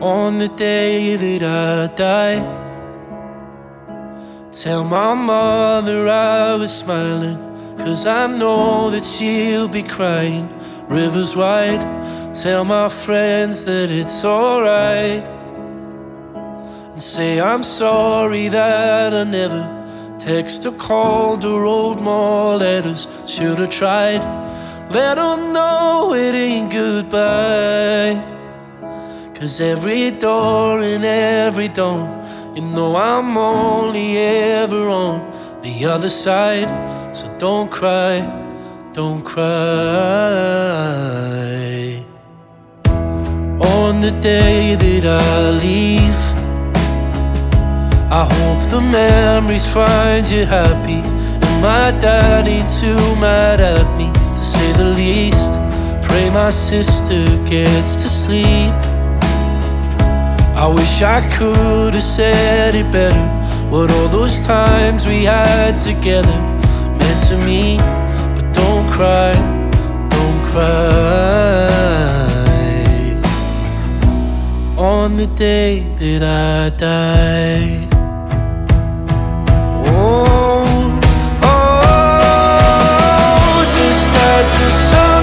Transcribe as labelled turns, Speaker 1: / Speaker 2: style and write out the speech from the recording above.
Speaker 1: On the day that I die, tell my mother I was smiling, 'cause I know that she'll be crying. Rivers wide, tell my friends that it's alright, and say I'm sorry that I never text or called or wrote more letters. Should've tried, let her know it ain't goodbye. 'Cause every door and every dawn, you know I'm only ever on the other side. So don't cry, don't cry. On the day that I leave, I hope the memories find you happy, and my dad ain't too mad at me, to say the least. Pray my sister gets to sleep. I wish I could have said it better, what all those times we had together meant to me. But don't cry, don't cry. On the day that I die. Oh, oh, just as the sun